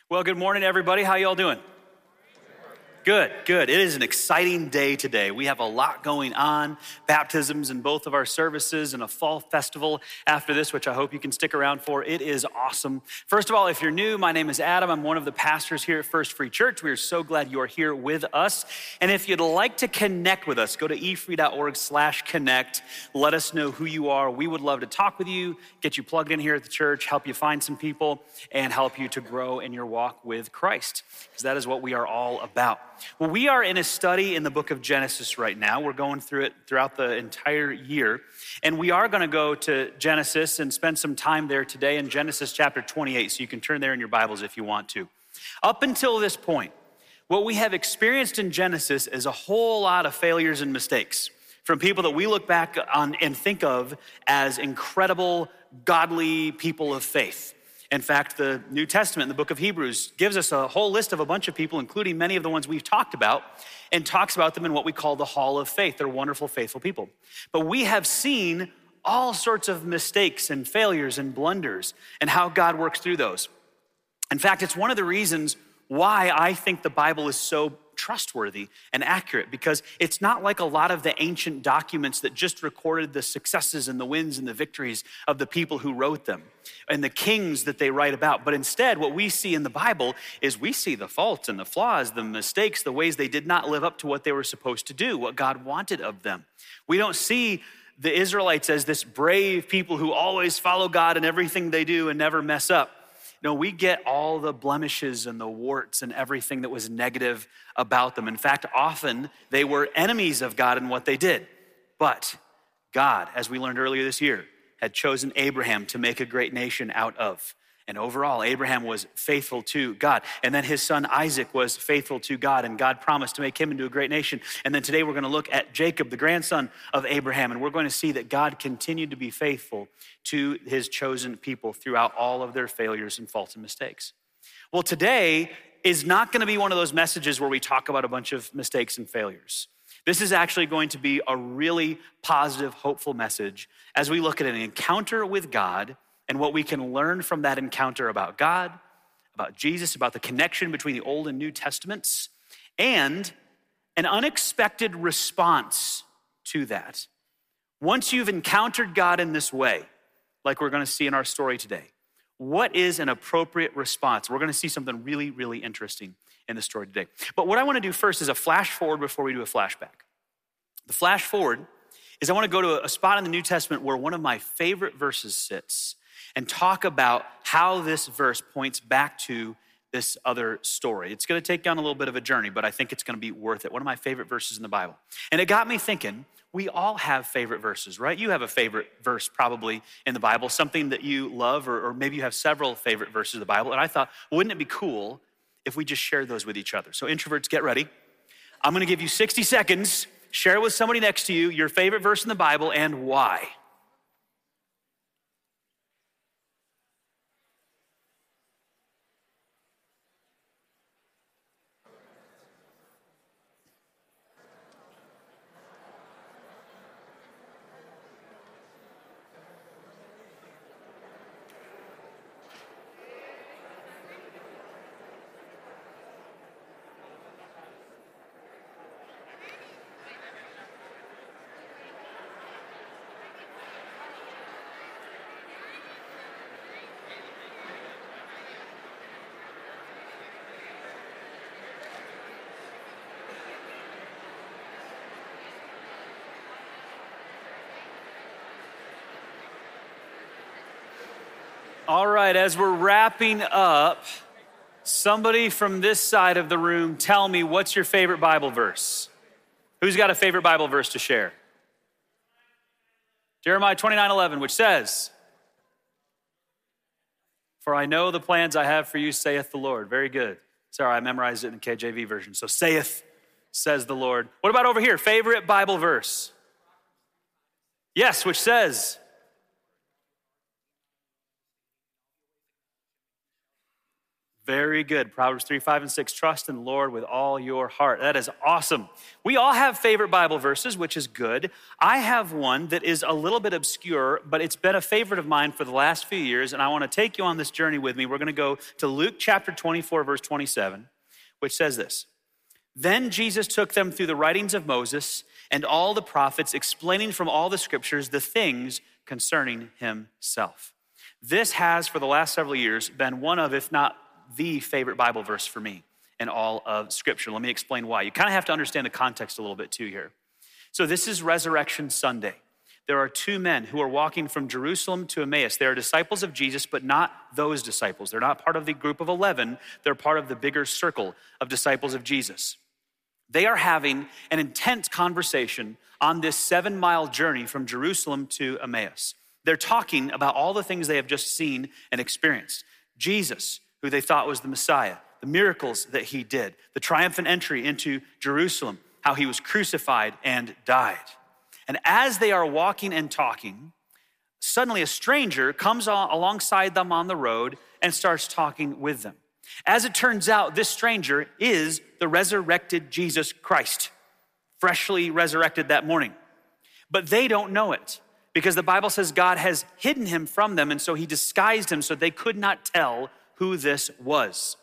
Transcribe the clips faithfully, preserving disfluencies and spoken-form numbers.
Well, good morning, everybody. How y'all doing? Good, good. It is an exciting day today. We have a lot going on, baptisms in both of our services and a fall festival after this, which I hope you can stick around for. It is awesome. First of all, if you're new, my name is Adam. I'm one of the pastors here at First Free Church. We are so glad you are here with us. And if you'd like to connect with us, go to efree.org slash connect. Let us know who you are. We would love to talk with you, get you plugged in here at the church, help you find some people, and help you to grow in your walk with Christ, because that is what we are all about. Well, we are in a study in the book of Genesis right now. We're going through it throughout the entire year. And we are going to go to Genesis and spend some time there today in Genesis chapter twenty-eight. So you can turn there in your Bibles if you want to. Up until this point, what we have experienced in Genesis is a whole lot of failures and mistakes from people that we look back on and think of as incredible, godly people of faith. In fact, the New Testament in the book of Hebrews gives us a whole list of a bunch of people, including many of the ones we've talked about, and talks about them in what we call the Hall of Faith. They're wonderful, faithful people. But we have seen all sorts of mistakes and failures and blunders and how God works through those. In fact, it's one of the reasons why I think the Bible is so trustworthy and accurate, because it's not like a lot of the ancient documents that just recorded the successes and the wins and the victories of the people who wrote them and the kings that they write about. But instead, what we see in the Bible is we see the faults and the flaws, the mistakes, the ways they did not live up to what they were supposed to do, what God wanted of them. We don't see the Israelites as this brave people who always follow God in everything they do and never mess up. No, we get all the blemishes and the warts and everything that was negative about them. In fact, often they were enemies of God in what they did. But God, as we learned earlier this year, had chosen Abraham to make a great nation out of. And overall, Abraham was faithful to God. And then his son Isaac was faithful to God, and God promised to make him into a great nation. And then today we're going to look at Jacob, the grandson of Abraham, and we're going to see that God continued to be faithful to his chosen people throughout all of their failures and faults and mistakes. Well, today is not going to be one of those messages where we talk about a bunch of mistakes and failures. This is actually going to be a really positive, hopeful message as we look at an encounter with God and what we can learn from that encounter about God, about Jesus, about the connection between the Old and New Testaments, and an unexpected response to that. Once you've encountered God in this way, like we're going to see in our story today, what is an appropriate response? We're going to see something really, really interesting in the story today. But what I want to do first is a flash forward before we do a flashback. The flash forward is I want to go to a spot in the New Testament where one of my favorite verses sits and talk about how this verse points back to this other story. It's going to take down a little bit of a journey, but I think it's going to be worth it. One of my favorite verses in the Bible. And it got me thinking, we all have favorite verses, right? You have a favorite verse probably in the Bible, something that you love, or, or maybe you have several favorite verses of the Bible. And I thought, wouldn't it be cool if we just shared those with each other? So introverts, get ready. I'm going to give you sixty seconds. Share with somebody next to you your favorite verse in the Bible and why. All right, as we're wrapping up, somebody from this side of the room, tell me, what's your favorite Bible verse? Who's got a favorite Bible verse to share? Jeremiah twenty-nine eleven, which says, "For I know the plans I have for you, saith the Lord." Very good. Sorry, I memorized it in the K J V version. So saith, says the Lord. What about over here? Favorite Bible verse? Yes, which says, Very good. Proverbs three, five, and six. Trust in the Lord with all your heart. That is awesome. We all have favorite Bible verses, which is good. I have one that is a little bit obscure, but it's been a favorite of mine for the last few years, and I want to take you on this journey with me. We're going to go to Luke chapter twenty-four, verse twenty-seven, which says this. Then Jesus took them through the writings of Moses and all the prophets, explaining from all the scriptures the things concerning himself. This has, for the last several years, been one of, if not the favorite Bible verse for me in all of Scripture. Let me explain why. You kind of have to understand the context a little bit too here. So this is Resurrection Sunday. There are two men who are walking from Jerusalem to Emmaus. They are disciples of Jesus, but not those disciples. They're not part of the group of eleven. They're part of the bigger circle of disciples of Jesus. They are having an intense conversation on this seven-mile journey from Jerusalem to Emmaus. They're talking about all the things they have just seen and experienced. Jesus, who they thought was the Messiah, the miracles that he did, the triumphant entry into Jerusalem, how he was crucified and died. And as they are walking and talking, suddenly a stranger comes alongside them on the road and starts talking with them. As it turns out, this stranger is the resurrected Jesus Christ, freshly resurrected that morning. But they don't know it because the Bible says God has hidden him from them, and so he disguised him so they could not tell who this was.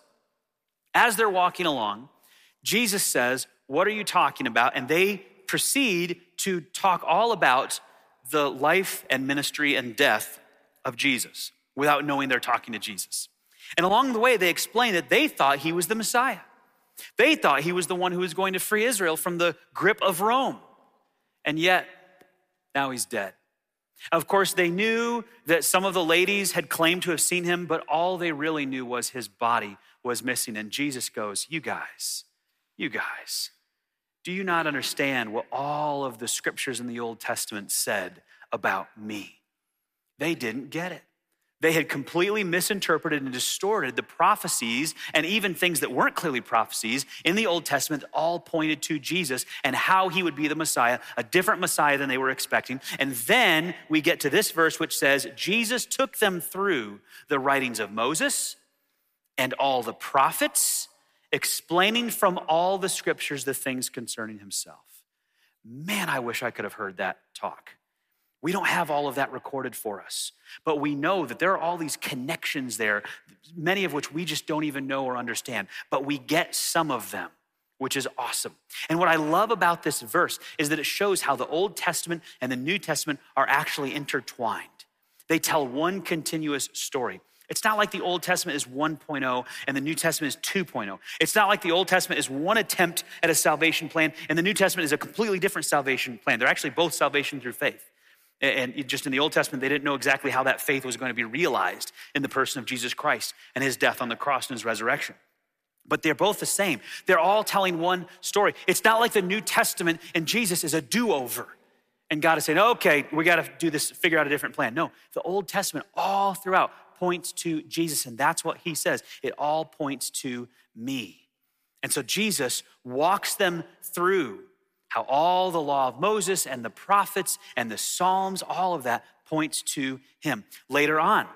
As they're walking along, Jesus says, "What are you talking about?" And they proceed to talk all about the life and ministry and death of Jesus without knowing they're talking to Jesus. And along the way, they explain that they thought he was the Messiah. They thought he was the one who was going to free Israel from the grip of Rome. And yet, now he's dead. Of course, they knew that some of the ladies had claimed to have seen him, but all they really knew was his body was missing. And Jesus goes, you guys, you guys, do you not understand what all of the scriptures in the Old Testament said about me? They didn't get it. They had completely misinterpreted and distorted the prophecies and even things that weren't clearly prophecies in the Old Testament that all pointed to Jesus and how he would be the Messiah, a different Messiah than they were expecting. And then we get to this verse which says, Jesus took them through the writings of Moses and all the prophets, explaining from all the scriptures the things concerning himself. Man, I wish I could have heard that talk. We don't have all of that recorded for us, but we know that there are all these connections there, many of which we just don't even know or understand, but we get some of them, which is awesome. And what I love about this verse is that it shows how the Old Testament and the New Testament are actually intertwined. They tell one continuous story. It's not like the Old Testament is one point oh and the New Testament is two point oh. It's not like the Old Testament is one attempt at a salvation plan and the New Testament is a completely different salvation plan. They're actually both salvation through faith. And just in the Old Testament, they didn't know exactly how that faith was going to be realized in the person of Jesus Christ and his death on the cross and his resurrection. But they're both the same. They're all telling one story. It's not like the New Testament and Jesus is a do-over. And God is saying, okay, we got to do this, figure out a different plan. No, the Old Testament all throughout points to Jesus. And that's what he says. It all points to me. And so Jesus walks them through how all the law of Moses and the prophets and the Psalms, all of that points to him. Later on,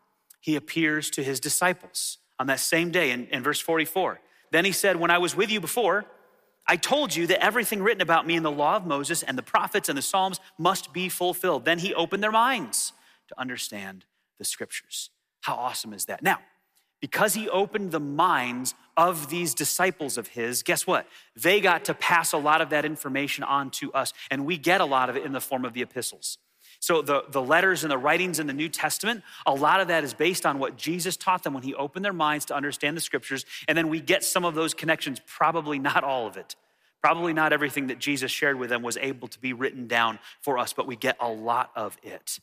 he appears to his disciples on that same day in, in verse forty-four. Then he said, when I was with you before, I told you that everything written about me in the law of Moses and the prophets and the Psalms must be fulfilled. Then he opened their minds to understand the scriptures. How awesome is that? Now, because he opened the minds of these disciples of his, guess what? They got to pass a lot of that information on to us, and we get a lot of it in the form of the epistles. So the, the letters and the writings in the New Testament, a lot of that is based on what Jesus taught them when he opened their minds to understand the scriptures, and then we get some of those connections, probably not all of it. Probably not everything that Jesus shared with them was able to be written down for us, but we get a lot of it.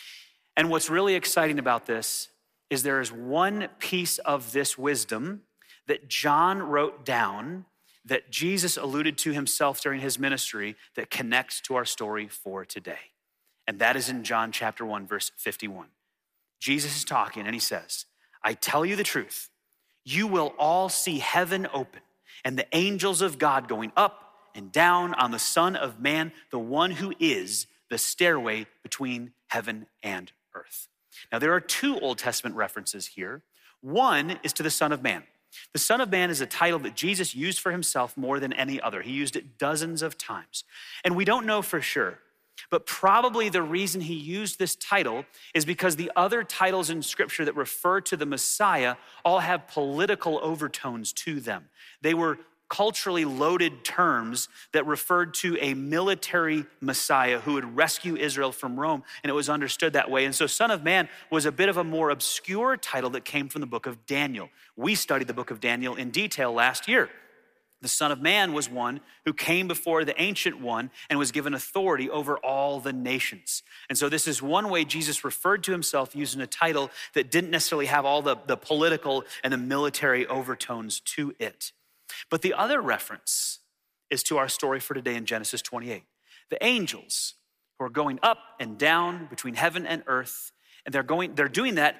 And what's really exciting about this is there is one piece of this wisdom that John wrote down that Jesus alluded to himself during his ministry that connects to our story for today. And that is in John chapter one, verse fifty-one. Jesus is talking and he says, I tell you the truth, you will all see heaven open and the angels of God going up and down on the Son of Man, the one who is the stairway between heaven and earth. Now, there are two Old Testament references here. One is to the Son of Man. The Son of Man is a title that Jesus used for himself more than any other. He used it dozens of times. And we don't know for sure, but probably the reason he used this title is because the other titles in Scripture that refer to the Messiah all have political overtones to them. They were culturally loaded terms that referred to a military Messiah who would rescue Israel from Rome, and it was understood that way. And so Son of Man was a bit of a more obscure title that came from the book of Daniel. We studied the book of Daniel in detail last year. The Son of Man was one who came before the Ancient One and was given authority over all the nations. And so this is one way Jesus referred to himself using a title that didn't necessarily have all the, the political and the military overtones to it. But the other reference is to our story for today in Genesis twenty-eight. The angels who are going up and down between heaven and earth, and they're going, they're doing that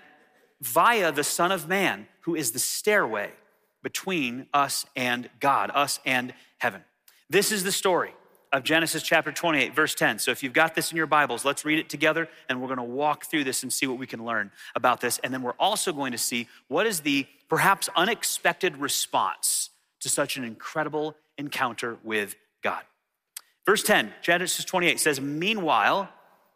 via the Son of Man, who is the stairway between us and God, us and heaven. This is the story of Genesis chapter twenty-eight, verse ten. So if you've got this in your Bibles, let's read it together, and we're gonna walk through this and see what we can learn about this. And then we're also going to see what is the perhaps unexpected response to such an incredible encounter with God. Verse ten, Genesis twenty-eight says, "Meanwhile,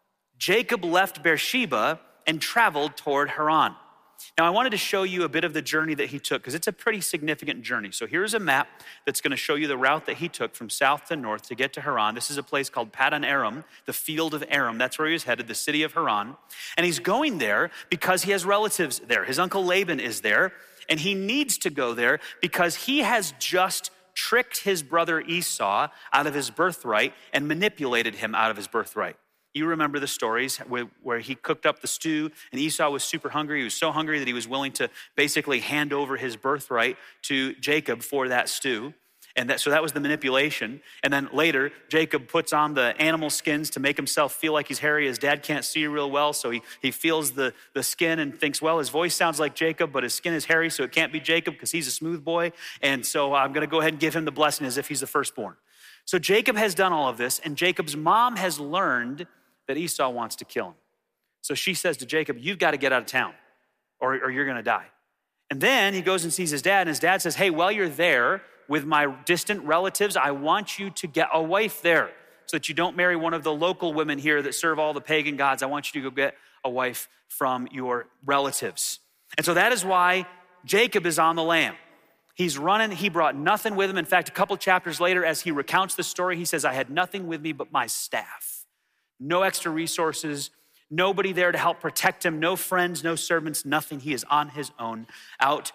Jacob left Beersheba and traveled toward Haran." Now, I wanted to show you a bit of the journey that he took because it's a pretty significant journey. So here's a map that's going to show you the route that he took from south to north to get to Haran. This is a place called Paddan Aram, the field of Aram. That's where he was headed, the city of Haran. And he's going there because he has relatives there. His uncle Laban is there, and he needs to go there because he has just tricked his brother Esau out of his birthright and manipulated him out of his birthright. You remember the stories where he cooked up the stew and Esau was super hungry. He was so hungry that he was willing to basically hand over his birthright to Jacob for that stew. And that, so that was the manipulation. And then later, Jacob puts on the animal skins to make himself feel like he's hairy. His dad can't see real well, so he, he feels the, the skin and thinks, well, his voice sounds like Jacob, but his skin is hairy, so it can't be Jacob because he's a smooth boy. And so I'm going to go ahead and give him the blessing as if he's the firstborn. So Jacob has done all of this, and Jacob's mom has learned that Esau wants to kill him. So she says to Jacob, you've got to get out of town or, or you're going to die. And then he goes and sees his dad, and his dad says, hey, while you're there with my distant relatives, I want you to get a wife there so that you don't marry one of the local women here that serve all the pagan gods. I want you to go get a wife from your relatives. And so that is why Jacob is on the lam. He's running. He brought nothing with him. In fact, a couple chapters later, as he recounts the story, he says, I had nothing with me but my staff. No extra resources, nobody there to help protect him, no friends, no servants, nothing. He is on his own, out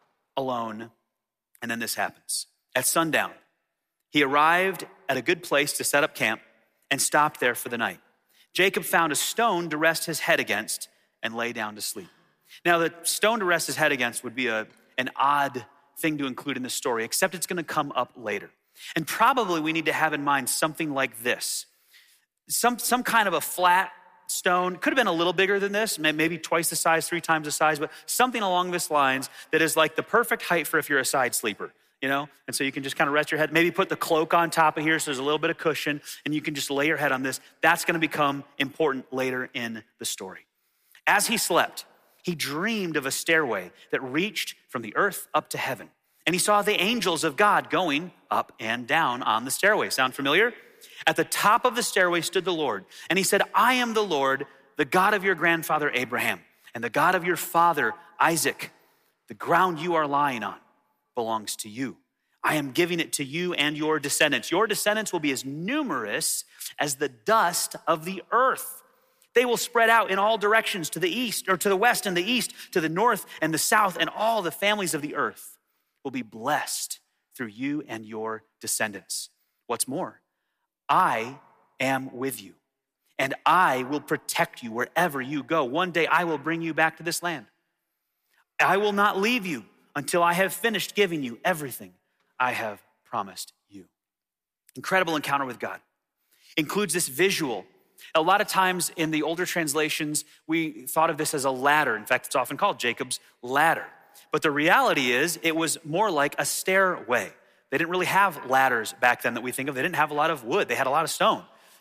alone. And then this happens. At sundown, he arrived at a good place to set up camp and stopped there for the night. Jacob found a stone to rest his head against and lay down to sleep. Now, the stone to rest his head against would be a, an odd thing to include in the story, except it's going to come up later. And probably we need to have in mind something like this. Some, some kind of a flat stone, could have been a little bigger than this, maybe twice the size, three times the size, but something along this lines that is like the perfect height for if you're a side sleeper, you know? And so you can just kind of rest your head, maybe put the cloak on top of here so there's a little bit of cushion and you can just lay your head on this. That's gonna become important later in the story. As he slept, he dreamed of a stairway that reached from the earth up to heaven. And he saw the angels of God going up and down on the stairway. Sound familiar? At the top of the stairway stood the Lord, and he said, I am the Lord, the God of your grandfather Abraham, and the God of your father Isaac. The ground you are lying on belongs to you. I am giving it to you and your descendants. Your descendants will be as numerous as the dust of the earth. They will spread out in all directions to the east, or to the west and the east, to the north and the south, and all the families of the earth will be blessed through you and your descendants. What's more, I am with you, and I will protect you wherever you go. One day I will bring you back to this land. I will not leave you until I have finished giving you everything I have promised you. Incredible encounter with God. Includes this visual. A lot of times in the older translations, we thought of this as a ladder. In fact, it's often called Jacob's ladder. But the reality is it was more like a stairway. They didn't really have ladders back then that we think of. They didn't have a lot of wood. They had a lot of stone.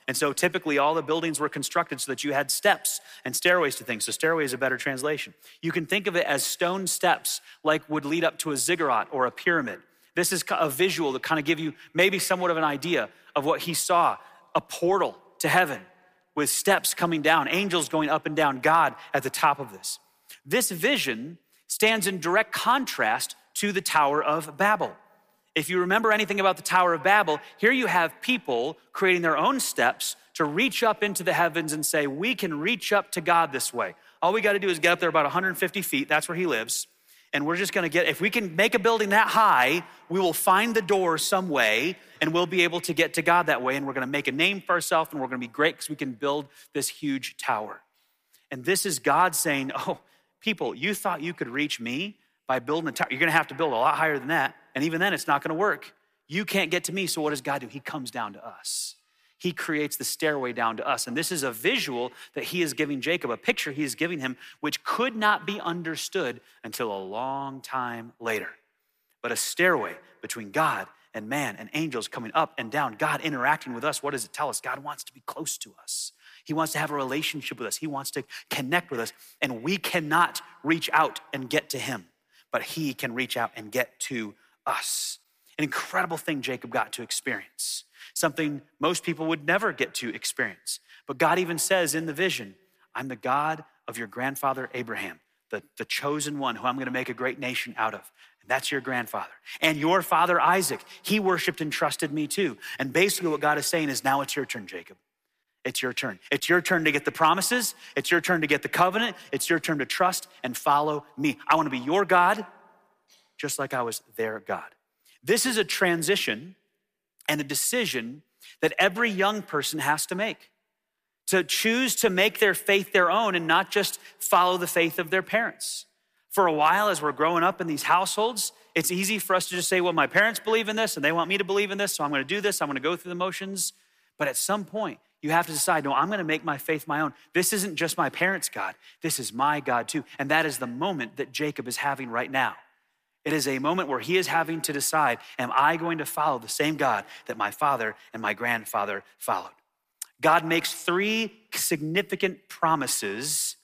And so typically all the buildings were constructed so that you had steps and stairways to things. So stairway is a better translation. You can think of it as stone steps like would lead up to a ziggurat or a pyramid. This is a visual to kind of give you maybe somewhat of an idea of what he saw, a portal to heaven with steps coming down, angels going up and down, God at the top of this. This vision stands in direct contrast to the Tower of Babel. If you remember anything about the Tower of Babel, here you have people creating their own steps to reach up into the heavens and say, we can reach up to God this way. All we got to do is get up there about one hundred fifty feet. That's where he lives. And we're just going to get, if we can make a building that high, we will find the door some way and we'll be able to get to God that way. And we're going to make a name for ourselves and we're going to be great because we can build this huge tower. And this is God saying, oh, people, you thought you could reach me by building a tower. You're going to have to build a lot higher than that. And even then, it's not going to work. You can't get to me. So what does God do? He comes down to us. He creates the stairway down to us. And this is a visual that he is giving Jacob, a picture he is giving him, which could not be understood until a long time later. But a stairway between God and man and angels coming up and down, God interacting with us. What does it tell us? God wants to be close to us. He wants to have a relationship with us. He wants to connect with us. And we cannot reach out and get to him, but he can reach out and get to us. An incredible thing Jacob got to experience, something most people would never get to experience. But God even says in the vision, I'm the God of your grandfather Abraham, the, the chosen one who I'm going to make a great nation out of. And that's your grandfather. And your father Isaac, he worshiped and trusted me too. And basically what God is saying is, now it's your turn, Jacob. It's your turn. It's your turn to get the promises. It's your turn to get the covenant. It's your turn to trust and follow me. I want to be your God, just like I was their God. This is a transition and a decision that every young person has to make. To choose to make their faith their own and not just follow the faith of their parents. For a while, as we're growing up in these households, it's easy for us to just say, well, my parents believe in this and they want me to believe in this, so I'm going to do this. I'm going to go through the motions. But at some point, you have to decide, no, I'm going to make my faith my own. This isn't just my parents' God. This is my God too. And that is the moment that Jacob is having right now. It is a moment where he is having to decide, am I going to follow the same God that my father and my grandfather followed? God makes three significant promises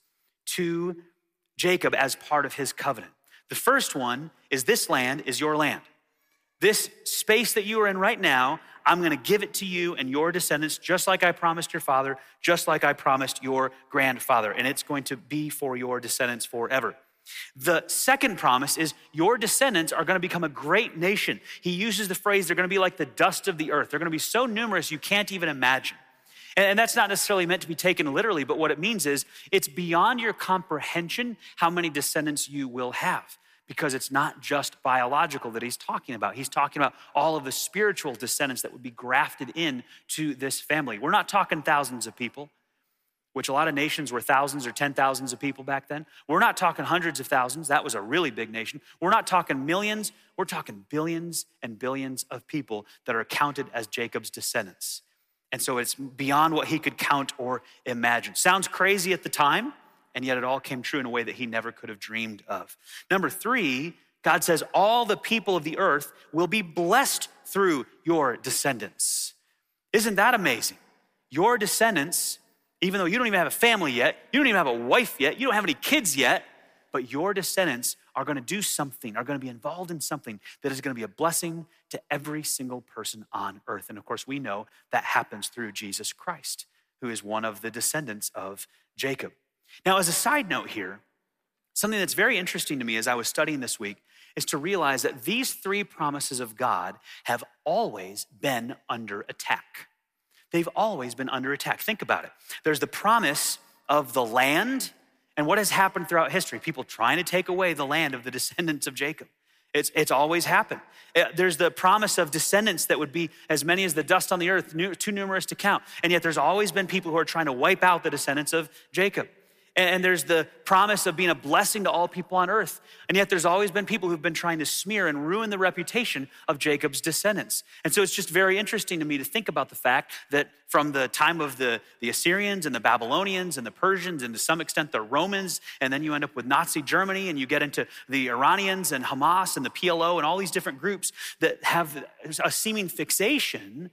to Jacob as part of his covenant. The first one is, this land is your land. This space that you are in right now, I'm going to give it to you and your descendants, just like I promised your father, just like I promised your grandfather, and it's going to be for your descendants forever. The second promise is your descendants are going to become a great nation. He uses the phrase, they're going to be like the dust of the earth. They're going to be so numerous you can't even imagine. And that's not necessarily meant to be taken literally, but what it means is it's beyond your comprehension how many descendants you will have, because it's not just biological that he's talking about. He's talking about all of the spiritual descendants that would be grafted in to this family. We're not talking thousands of people, which a lot of nations were thousands or ten thousands of people back then. We're not talking hundreds of thousands. That was a really big nation. We're not talking millions. We're talking billions and billions of people that are counted as Jacob's descendants. And so it's beyond what he could count or imagine. Sounds crazy at the time, and yet it all came true in a way that he never could have dreamed of. Number three, God says all the people of the earth will be blessed through your descendants. Isn't that amazing? Your descendants, even though you don't even have a family yet, you don't even have a wife yet, you don't have any kids yet, but your descendants are going to do something, are going to be involved in something that is going to be a blessing to every single person on earth. And of course, we know that happens through Jesus Christ, who is one of the descendants of Jacob. Now, as a side note here, something that's very interesting to me as I was studying this week is to realize that these three promises of God have always been under attack. They've always been under attack. Think about it. There's the promise of the land, and what has happened throughout history? People trying to take away the land of the descendants of Jacob. It's, it's always happened. There's the promise of descendants that would be as many as the dust on the earth, too numerous to count. And yet there's always been people who are trying to wipe out the descendants of Jacob. And there's the promise of being a blessing to all people on earth. And yet there's always been people who've been trying to smear and ruin the reputation of Jacob's descendants. And so it's just very interesting to me to think about the fact that from the time of the, the Assyrians and the Babylonians and the Persians and to some extent the Romans, and then you end up with Nazi Germany and you get into the Iranians and Hamas and the P L O and all these different groups that have a seeming fixation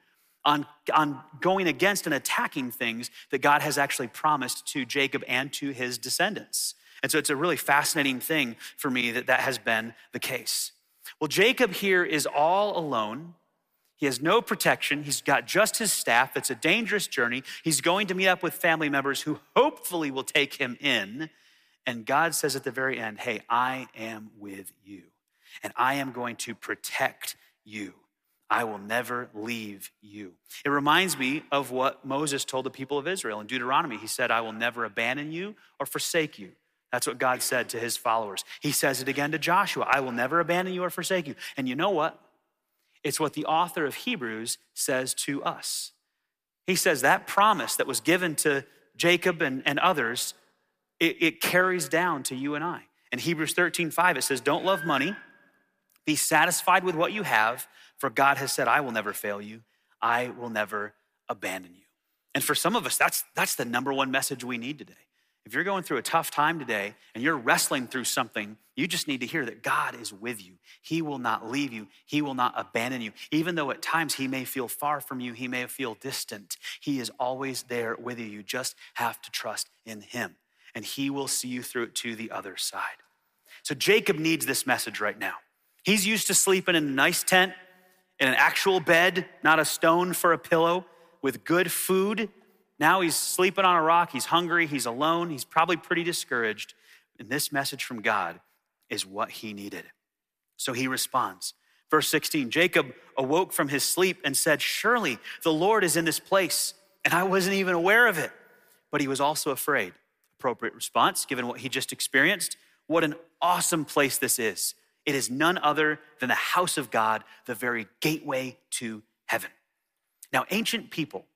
on, on going against and attacking things that God has actually promised to Jacob and to his descendants. And so it's a really fascinating thing for me that that has been the case. Well, Jacob here is all alone. He has no protection. He's got just his staff. It's a dangerous journey. He's going to meet up with family members who hopefully will take him in. And God says at the very end, hey, I am with you, and I am going to protect you. I will never leave you. It reminds me of what Moses told the people of Israel in Deuteronomy. He said, I will never abandon you or forsake you. That's what God said to his followers. He says it again to Joshua, I will never abandon you or forsake you. And you know what? It's what the author of Hebrews says to us. He says that promise that was given to Jacob and, and others, it, it carries down to you and I. In Hebrews thirteen five, it says, don't love money. Be satisfied with what you have, for God has said, I will never fail you. I will never abandon you. And for some of us, that's, that's the number one message we need today. If you're going through a tough time today and you're wrestling through something, you just need to hear that God is with you. He will not leave you. He will not abandon you. Even though at times he may feel far from you, he may feel distant, he is always there with you. You just have to trust in him, and he will see you through it to the other side. So Jacob needs this message right now. He's used to sleeping in a nice tent, in an actual bed, not a stone for a pillow, with good food. Now he's sleeping on a rock. He's hungry. He's alone. He's probably pretty discouraged. And this message from God is what he needed. So he responds. Verse sixteen, Jacob awoke from his sleep and said, surely the Lord is in this place, and I wasn't even aware of it. But he was also afraid. Appropriate response, given what he just experienced. What an awesome place this is. It is none other than the house of God, the very gateway to heaven. Now, ancient people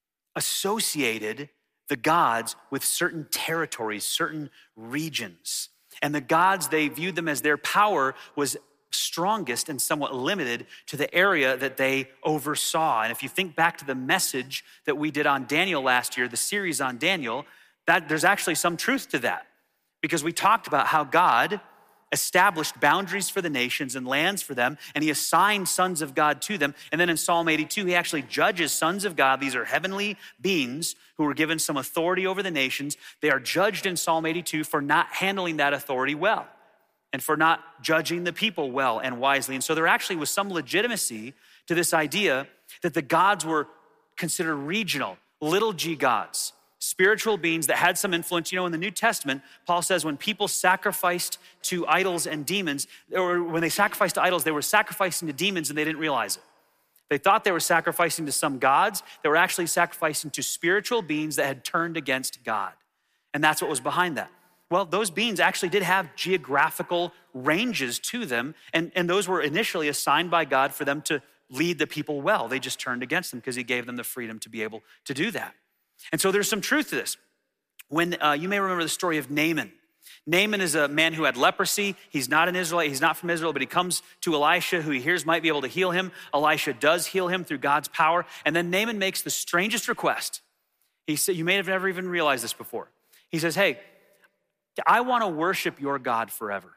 associated the gods with certain territories, certain regions. And the gods, they viewed them as their power was strongest and somewhat limited to the area that they oversaw. And if you think back to the message that we did on Daniel last year, the series on Daniel, that there's actually some truth to that. Because we talked about how God established boundaries for the nations and lands for them, and he assigned sons of God to them. And then in Psalm eighty-two, he actually judges sons of God. These are heavenly beings who were given some authority over the nations. They are judged in Psalm eighty-two for not handling that authority well and for not judging the people well and wisely. And so there actually was some legitimacy to this idea that the gods were considered regional, little g gods, spiritual beings that had some influence. You know, in the New Testament, Paul says when people sacrificed to idols and demons, or when they sacrificed to idols, they were sacrificing to demons and they didn't realize it. They thought they were sacrificing to some gods. They were actually sacrificing to spiritual beings that had turned against God. And that's what was behind that. Well, those beings actually did have geographical ranges to them, and, and those were initially assigned by God for them to lead the people well. They just turned against them because he gave them the freedom to be able to do that. And so there's some truth to this. When uh, you may remember the story of Naaman. Naaman is a man who had leprosy. He's not an Israelite. He's not from Israel, but he comes to Elisha, who he hears might be able to heal him. Elisha does heal him through God's power. And then Naaman makes the strangest request. He said, you may have never even realized this before. He says, hey, I want to worship your God forever.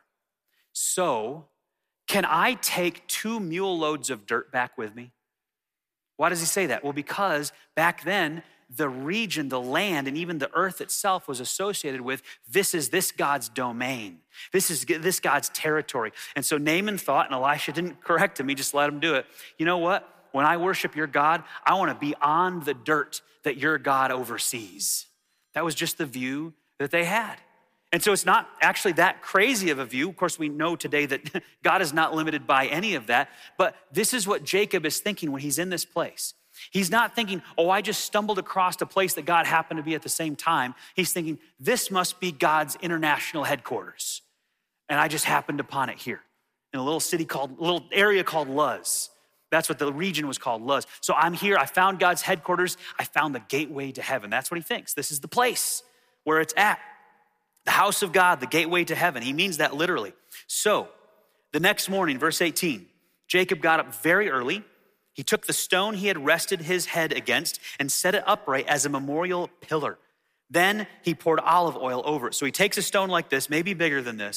So can I take two mule loads of dirt back with me? Why does he say that? Well, because back then, the region, the land, and even the earth itself was associated with, this is this God's domain. This is this God's territory. And so Naaman thought, and Elisha didn't correct him, he just let him do it. You know what? When I worship your God, I want to be on the dirt that your God oversees. That was just the view that they had. And so it's not actually that crazy of a view. Of course, we know today that God is not limited by any of that, but this is what Jacob is thinking when he's in this place. He's not thinking, oh, I just stumbled across a place that God happened to be at the same time. He's thinking, this must be God's international headquarters. And I just happened upon it here in a little city called, a little area called Luz. That's what the region was called, Luz. So I'm here, I found God's headquarters. I found the gateway to heaven. That's what he thinks. This is the place where it's at. The house of God, the gateway to heaven. He means that literally. So the next morning, verse eighteen, Jacob got up very early. He took the stone he had rested his head against and set it upright as a memorial pillar. Then he poured olive oil over it. So he takes a stone like this, maybe bigger than this,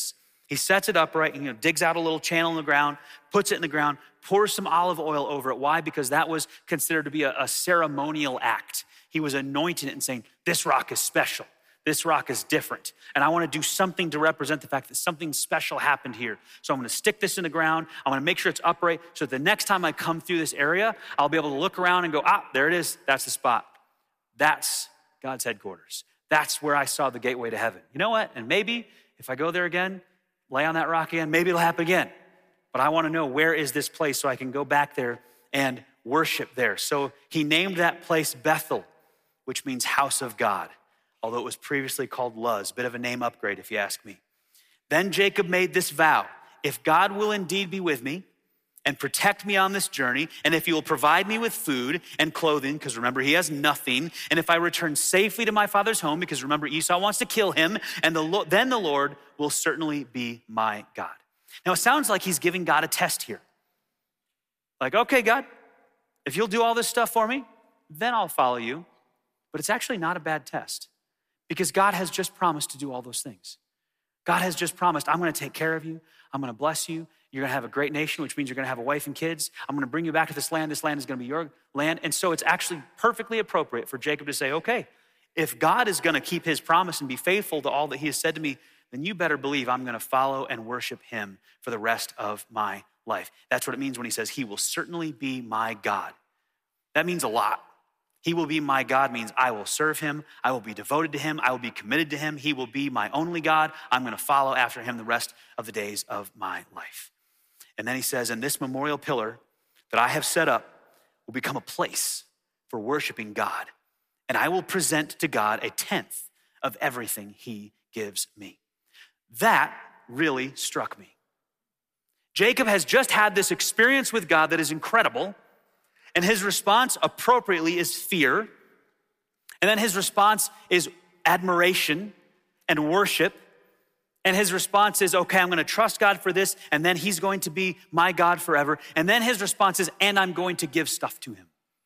He sets it upright and, you know, digs out a little channel in the ground, puts it in the ground, pours some olive oil over it. Why? Because that was considered to be a, a ceremonial act. He was anointing it and saying, this rock is special. This rock is different. And I want to do something to represent the fact that something special happened here. So I'm going to stick this in the ground. I'm going to make sure it's upright so that the next time I come through this area, I'll be able to look around and go, ah, there it is. That's the spot. That's God's headquarters. That's where I saw the gateway to heaven. You know what? And maybe if I go there again, lay on that rock again, maybe it'll happen again. But I want to know, where is this place so I can go back there and worship there. So he named that place Bethel, which means house of God, although it was previously called Luz, bit of a name upgrade if you ask me. Then Jacob made this vow: if God will indeed be with me and protect me on this journey, and if he will provide me with food and clothing, because remember, he has nothing, and if I return safely to my father's home, because remember, Esau wants to kill him, and the, then the Lord will certainly be my God. Now, it sounds like he's giving God a test here. Like, okay, God, if you'll do all this stuff for me, then I'll follow you. But it's actually not a bad test, because God has just promised to do all those things. God has just promised, I'm gonna take care of you. I'm gonna bless you. You're gonna have a great nation, which means you're gonna have a wife and kids. I'm gonna bring you back to this land. This land is gonna be your land. And so it's actually perfectly appropriate for Jacob to say, okay, if God is gonna keep his promise and be faithful to all that he has said to me, then you better believe I'm gonna follow and worship him for the rest of my life. That's what it means when he says, he will certainly be my God. That means a lot. He will be my God means I will serve him. I will be devoted to him. I will be committed to him. He will be my only God. I'm going to follow after him the rest of the days of my life. And then he says, and this memorial pillar that I have set up will become a place for worshiping God. And I will present to God a tenth of everything he gives me. That really struck me. Jacob has just had this experience with God that is incredible. And his response appropriately is fear. And then his response is admiration and worship. And his response is, okay, I'm gonna trust God for this, and then he's going to be my God forever. And then his response is, and I'm going to give stuff to him.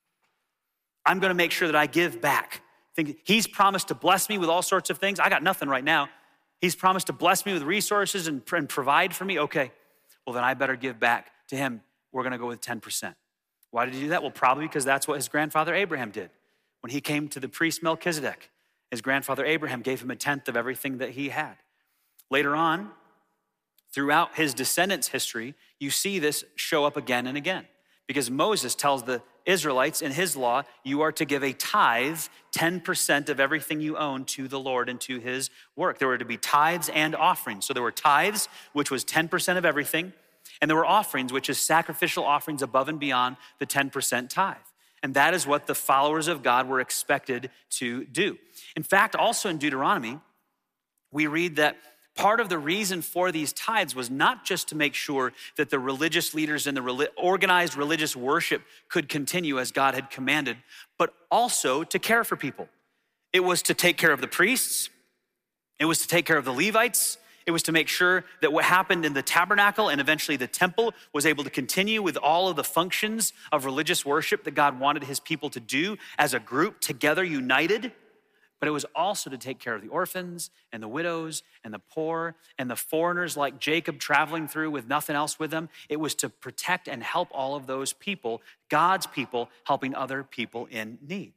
I'm gonna make sure that I give back. Think, he's promised to bless me with all sorts of things. I got nothing right now. He's promised to bless me with resources and, and provide for me. Okay, well then I better give back to him. We're gonna go with ten percent. Why did he do that? Well, probably because that's what his grandfather Abraham did. When he came to the priest Melchizedek, his grandfather Abraham gave him a tenth of everything that he had. Later on, throughout his descendants' history, you see this show up again and again. Because Moses tells the Israelites in his law, you are to give a tithe, ten percent of everything you own to the Lord and to his work. There were to be tithes and offerings. So there were tithes, which was ten percent of everything. And there were offerings, which is sacrificial offerings above and beyond the ten percent tithe. And that is what the followers of God were expected to do. In fact, also in Deuteronomy, we read that part of the reason for these tithes was not just to make sure that the religious leaders and the organized religious worship could continue as God had commanded, but also to care for people. It was to take care of the priests. It was to take care of the Levites. It was to make sure that what happened in the tabernacle and eventually the temple was able to continue with all of the functions of religious worship that God wanted his people to do as a group together, united. But it was also to take care of the orphans and the widows and the poor and the foreigners like Jacob traveling through with nothing else with them. It was to protect and help all of those people, God's people, helping other people in need.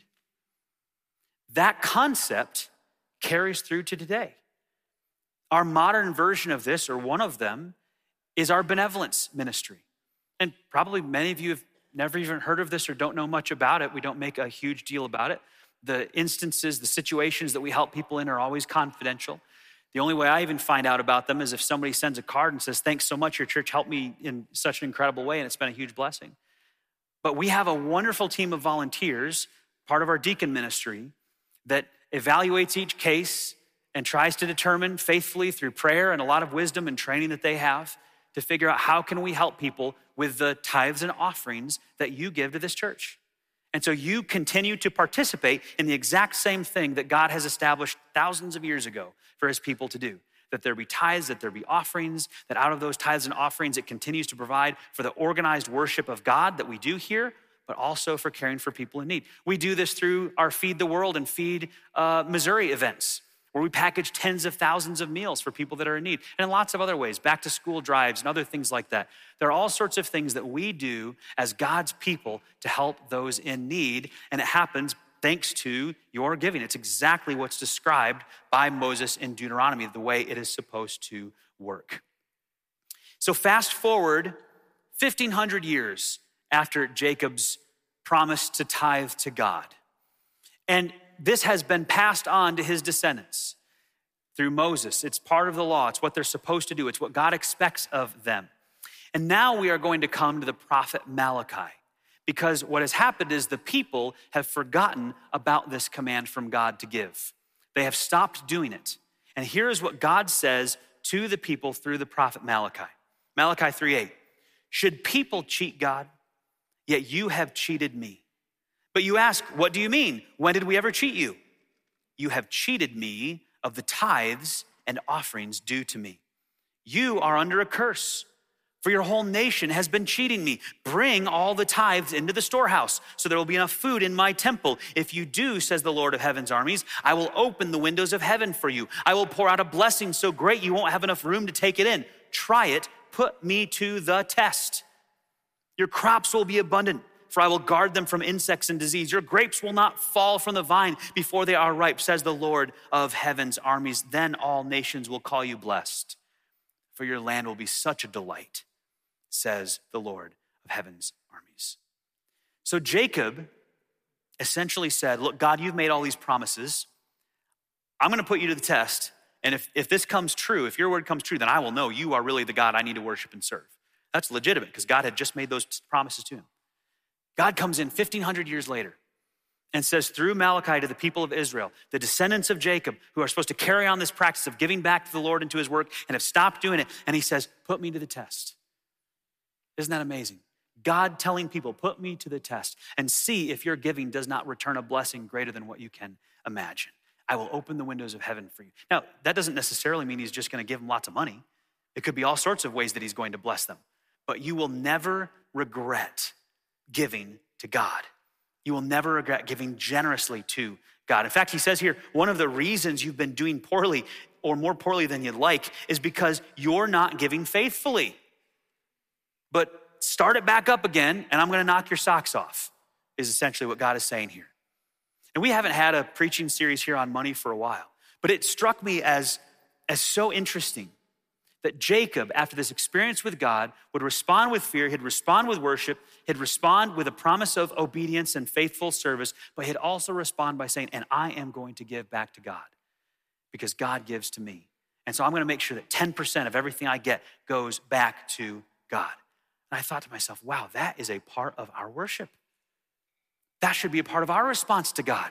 That concept carries through to today. Our modern version of this, or one of them, is our benevolence ministry. And probably many of you have never even heard of this or don't know much about it. We don't make a huge deal about it. The instances, the situations that we help people in are always confidential. The only way I even find out about them is if somebody sends a card and says, thanks so much, your church helped me in such an incredible way, and it's been a huge blessing. But we have a wonderful team of volunteers, part of our deacon ministry, that evaluates each case and tries to determine faithfully through prayer and a lot of wisdom and training that they have to figure out how can we help people with the tithes and offerings that you give to this church. And so you continue to participate in the exact same thing that God has established thousands of years ago for his people to do. That there be tithes, that there be offerings, that out of those tithes and offerings, it continues to provide for the organized worship of God that we do here, but also for caring for people in need. We do this through our Feed the World and Feed uh, Missouri events, where we package tens of thousands of meals for people that are in need, and in lots of other ways, back to school drives and other things like that. There are all sorts of things that we do as God's people to help those in need, and it happens thanks to your giving. It's exactly what's described by Moses in Deuteronomy, the way it is supposed to work. So fast forward fifteen hundred years after Jacob's promise to tithe to God. And this has been passed on to his descendants through Moses. It's part of the law. It's what they're supposed to do. It's what God expects of them. And now we are going to come to the prophet Malachi, because what has happened is the people have forgotten about this command from God to give. They have stopped doing it. And here is what God says to the people through the prophet Malachi. Malachi three eight, should people cheat God? Yet you have cheated me. But you ask, what do you mean? When did we ever cheat you? You have cheated me of the tithes and offerings due to me. You are under a curse, for your whole nation has been cheating me. Bring all the tithes into the storehouse, so there will be enough food in my temple. If you do, says the Lord of heaven's armies, I will open the windows of heaven for you. I will pour out a blessing so great you won't have enough room to take it in. Try it, put me to the test. Your crops will be abundant, for I will guard them from insects and disease. Your grapes will not fall from the vine before they are ripe, says the Lord of heaven's armies. Then all nations will call you blessed, for your land will be such a delight, says the Lord of heaven's armies. So Jacob essentially said, look, God, you've made all these promises. I'm going to put you to the test. And if, if this comes true, if your word comes true, then I will know you are really the God I need to worship and serve. That's legitimate because God had just made those promises to him. God comes in fifteen hundred years later and says through Malachi to the people of Israel, the descendants of Jacob, who are supposed to carry on this practice of giving back to the Lord and to his work and have stopped doing it. And he says, put me to the test. Isn't that amazing? God telling people, put me to the test and see if your giving does not return a blessing greater than what you can imagine. I will open the windows of heaven for you. Now, that doesn't necessarily mean he's just going to give them lots of money. It could be all sorts of ways that he's going to bless them. But you will never regret giving to God. You will never regret giving generously to God. In fact, he says here, one of the reasons you've been doing poorly or more poorly than you'd like is because you're not giving faithfully. But start it back up again and I'm going to knock your socks off, is essentially what God is saying here. And we haven't had a preaching series here on money for a while, but it struck me as, as so interesting that Jacob, after this experience with God, would respond with fear, he'd respond with worship, he'd respond with a promise of obedience and faithful service, but he'd also respond by saying, and I am going to give back to God because God gives to me. And so I'm gonna make sure that ten percent of everything I get goes back to God. And I thought to myself, wow, that is a part of our worship. That should be a part of our response to God.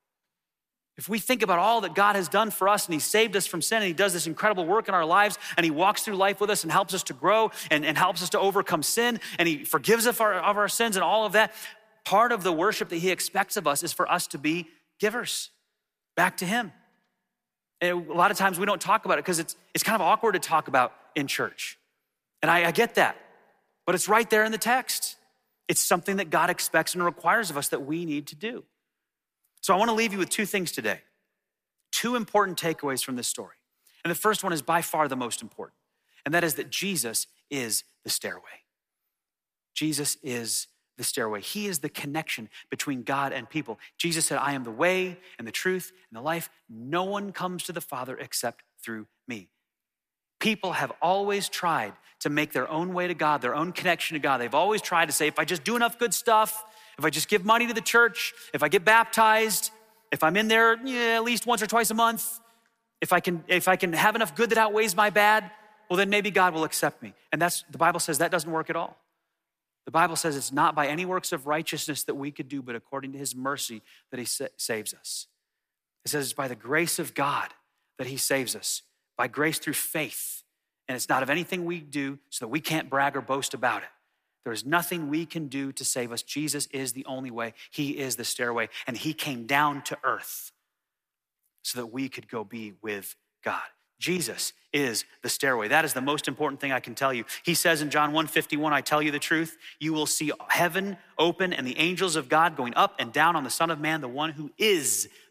If we think about all that God has done for us and he saved us from sin and he does this incredible work in our lives and he walks through life with us and helps us to grow and, and helps us to overcome sin and he forgives us of our, of our sins and all of that, part of the worship that he expects of us is for us to be givers back to him. And a lot of times we don't talk about it because it's, it's kind of awkward to talk about in church. And I, I get that, but it's right there in the text. It's something that God expects and requires of us that we need to do. So I want to leave you with two things today, two important takeaways from this story. And the first one is by far the most important, and that is that Jesus is the stairway. Jesus is the stairway. He is the connection between God and people. Jesus said, I am the way and the truth and the life. No one comes to the Father except through me. People have always tried to make their own way to God, their own connection to God. They've always tried to say, if I just do enough good stuff, if I just give money to the church, if I get baptized, if I'm in there yeah, at least once or twice a month, if I can if I can have enough good that outweighs my bad, well, then maybe God will accept me. And that's the Bible says that doesn't work at all. The Bible says it's not by any works of righteousness that we could do, but according to his mercy that he sa- saves us. It says it's by the grace of God that he saves us, by grace through faith. And it's not of anything we do so that we can't brag or boast about it. There is nothing we can do to save us. Jesus is the only way. He is the stairway. And he came down to earth so that we could go be with God. Jesus is the stairway. That is the most important thing I can tell you. He says in John one fifty-one, I tell you the truth, you will see heaven open and the angels of God going up and down on the Son of Man, the one who is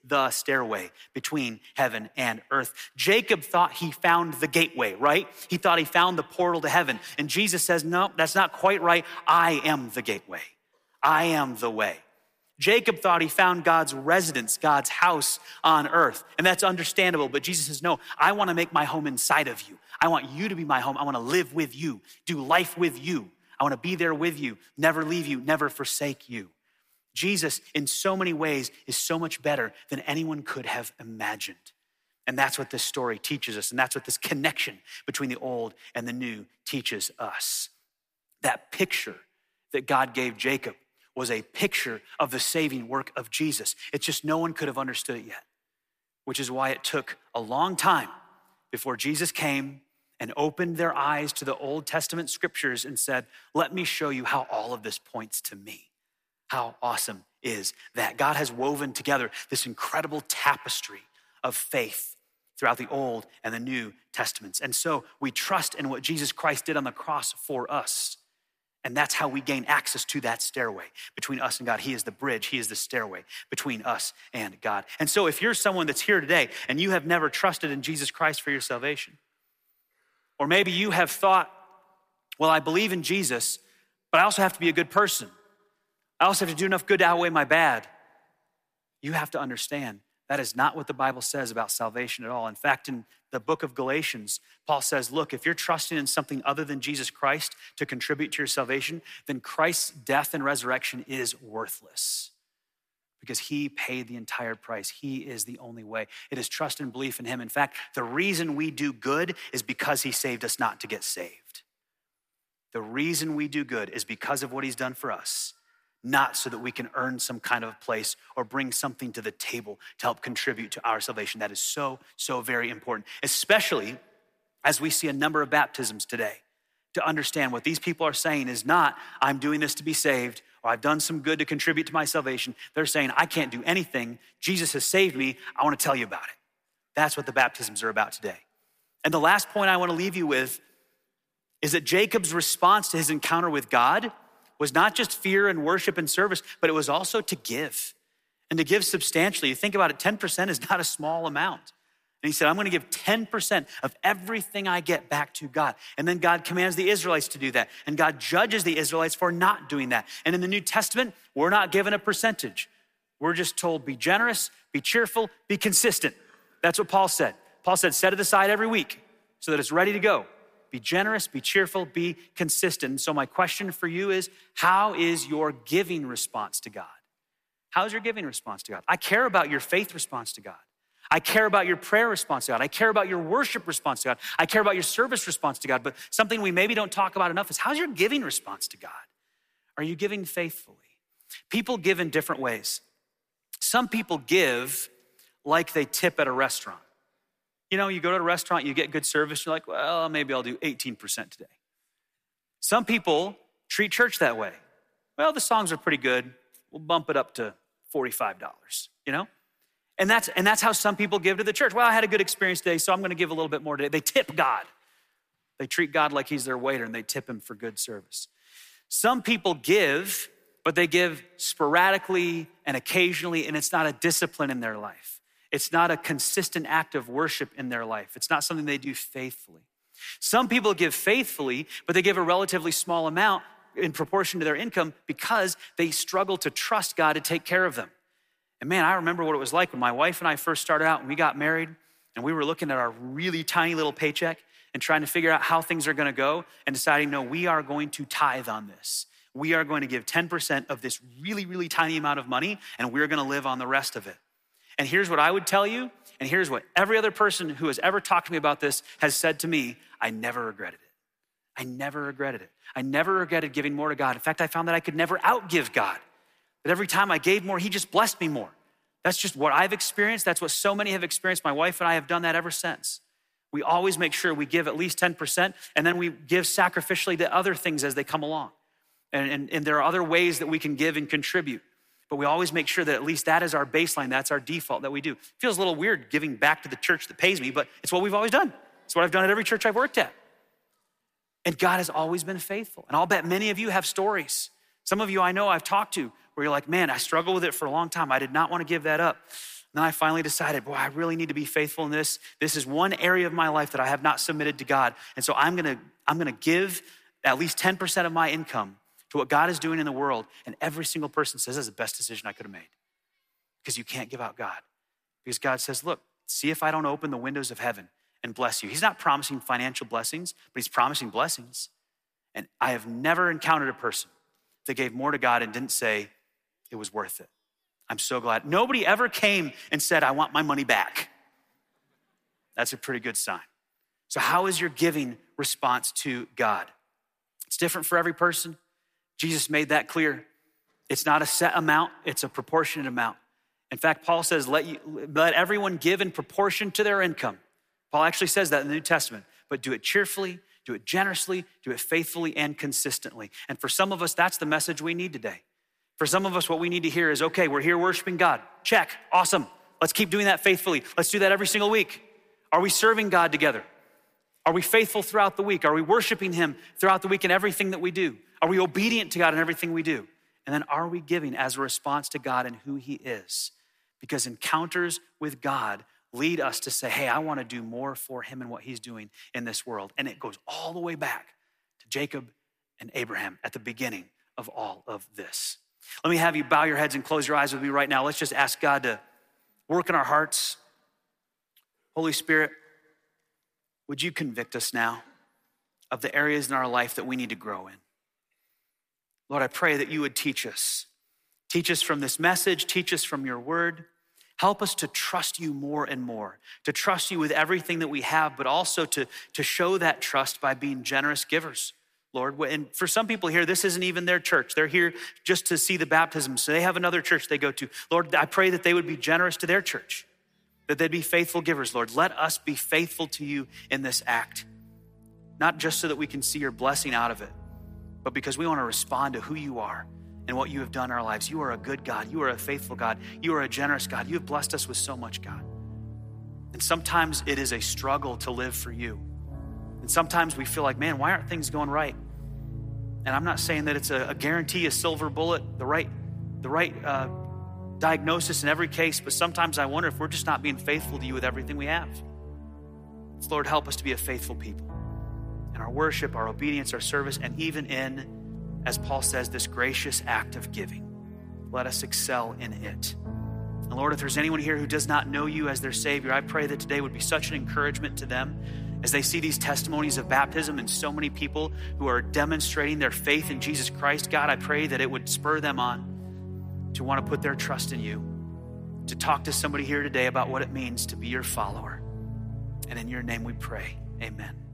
the stairway between heaven and earth. Jacob thought he found the gateway, right? He thought he found the portal to heaven. And Jesus says, no, that's not quite right. I am the gateway. I am the way. Jacob thought he found God's residence, God's house on earth. And that's understandable. But Jesus says, no, I want to make my home inside of you. I want you to be my home. I want to live with you, do life with you. I want to be there with you, never leave you, never forsake you. Jesus, in so many ways, is so much better than anyone could have imagined. And that's what this story teaches us. And that's what this connection between the old and the new teaches us. That picture that God gave Jacob was a picture of the saving work of Jesus. It's just no one could have understood it yet, which is why it took a long time before Jesus came and opened their eyes to the Old Testament scriptures and said, let me show you how all of this points to me. How awesome is that? God has woven together this incredible tapestry of faith throughout the Old and the New Testaments. And so we trust in what Jesus Christ did on the cross for us. And that's how we gain access to that stairway between us and God. He is the bridge. He is the stairway between us and God. And so if you're someone that's here today and you have never trusted in Jesus Christ for your salvation, or maybe you have thought, well, I believe in Jesus, but I also have to be a good person. I also have to do enough good to outweigh my bad. You have to understand that is not what the Bible says about salvation at all. In fact, in the book of Galatians, Paul says, look, if you're trusting in something other than Jesus Christ to contribute to your salvation, then Christ's death and resurrection is worthless because he paid the entire price. He is the only way. It is trust and belief in him. In fact, the reason we do good is because he saved us not to get saved. The reason we do good is because of what he's done for us, not so that we can earn some kind of place or bring something to the table to help contribute to our salvation. That is so, so very important, especially as we see a number of baptisms today. To understand what these people are saying is not, I'm doing this to be saved, or I've done some good to contribute to my salvation. They're saying, I can't do anything. Jesus has saved me. I want to tell you about it. That's what the baptisms are about today. And the last point I want to leave you with is that Jacob's response to his encounter with God was not just fear and worship and service, but it was also to give, and to give substantially. You think about it, ten percent is not a small amount. And he said, I'm gonna give ten percent of everything I get back to God. And then God commands the Israelites to do that. And God judges the Israelites for not doing that. And in the New Testament, we're not given a percentage. We're just told, be generous, be cheerful, be consistent. That's what Paul said. Paul said, set it aside every week so that it's ready to go. Be generous, be cheerful, be consistent. And so my question for you is, how is your giving response to God? How's your giving response to God? I care about your faith response to God. I care about your prayer response to God. I care about your worship response to God. I care about your service response to God. But something we maybe don't talk about enough is, how's your giving response to God? Are you giving faithfully? People give in different ways. Some people give like they tip at a restaurant. You know, you go to a restaurant, you get good service, you're like, well, maybe I'll do eighteen percent today. Some people treat church that way. Well, the songs are pretty good. We'll bump it up to forty-five dollars, you know? And that's and that's how some people give to the church. Well, I had a good experience today, so I'm gonna give a little bit more today. They tip God. They treat God like he's their waiter and they tip him for good service. Some people give, but they give sporadically and occasionally, and it's not a discipline in their life. It's not a consistent act of worship in their life. It's not something they do faithfully. Some people give faithfully, but they give a relatively small amount in proportion to their income because they struggle to trust God to take care of them. And man, I remember what it was like when my wife and I first started out and we got married and we were looking at our really tiny little paycheck and trying to figure out how things are gonna go and deciding, no, we are going to tithe on this. We are going to give ten percent of this really, really tiny amount of money and we're gonna live on the rest of it. And here's what I would tell you, and here's what every other person who has ever talked to me about this has said to me, I never regretted it. I never regretted it. I never regretted giving more to God. In fact, I found that I could never outgive God. That every time I gave more, he just blessed me more. That's just what I've experienced. That's what so many have experienced. My wife and I have done that ever since. We always make sure we give at least ten percent, and then we give sacrificially to other things as they come along. And, and, and there are other ways that we can give and contribute. But we always make sure that at least that is our baseline. That's our default that we do. It feels a little weird giving back to the church that pays me, but it's what we've always done. It's what I've done at every church I've worked at. And God has always been faithful. And I'll bet many of you have stories. Some of you I know I've talked to where you're like, man, I struggled with it for a long time. I did not want to give that up. And then I finally decided, boy, I really need to be faithful in this. This is one area of my life that I have not submitted to God. And so I'm gonna, I'm gonna give at least ten percent of my income to what God is doing in the world. And every single person says, that's the best decision I could have made. Because you can't give out God. Because God says, look, see if I don't open the windows of heaven and bless you. He's not promising financial blessings, but he's promising blessings. And I have never encountered a person that gave more to God and didn't say it was worth it. I'm so glad. Nobody ever came and said, I want my money back. That's a pretty good sign. So how is your giving response to God? It's different for every person. Jesus made that clear. It's not a set amount, it's a proportionate amount. In fact, Paul says, let, you, let everyone give in proportion to their income. Paul actually says that in the New Testament, but do it cheerfully, do it generously, do it faithfully and consistently. And for some of us, that's the message we need today. For some of us, what we need to hear is, okay, we're here worshiping God. Check, awesome. Let's keep doing that faithfully. Let's do that every single week. Are we serving God together? Are we faithful throughout the week? Are we worshiping him throughout the week in everything that we do? Are we obedient to God in everything we do? And then are we giving as a response to God and who he is? Because encounters with God lead us to say, hey, I want to do more for him and what he's doing in this world. And it goes all the way back to Jacob and Abraham at the beginning of all of this. Let me have you bow your heads and close your eyes with me right now. Let's just ask God to work in our hearts. Holy Spirit, would you convict us now of the areas in our life that we need to grow in? Lord, I pray that you would teach us. Teach us from this message, teach us from your word. Help us to trust you more and more, to trust you with everything that we have, but also to, to show that trust by being generous givers. Lord, and for some people here, this isn't even their church. They're here just to see the baptism, so they have another church they go to. Lord, I pray that they would be generous to their church, that they'd be faithful givers, Lord. Let us be faithful to you in this act, not just so that we can see your blessing out of it, but because we want to respond to who you are and what you have done in our lives. You are a good God. You are a faithful God. You are a generous God. You have blessed us with so much, God. And sometimes it is a struggle to live for you. And sometimes we feel like, man, why aren't things going right? And I'm not saying that it's a, a guarantee, a silver bullet, the right, the right uh, diagnosis in every case, but sometimes I wonder if we're just not being faithful to you with everything we have. So Lord, help us to be a faithful people in our worship, our obedience, our service, and even in, as Paul says, this gracious act of giving. Let us excel in it. And Lord, if there's anyone here who does not know you as their Savior, I pray that today would be such an encouragement to them as they see these testimonies of baptism and so many people who are demonstrating their faith in Jesus Christ. God, I pray that it would spur them on to want to put their trust in you, to talk to somebody here today about what it means to be your follower. And in your name we pray, amen.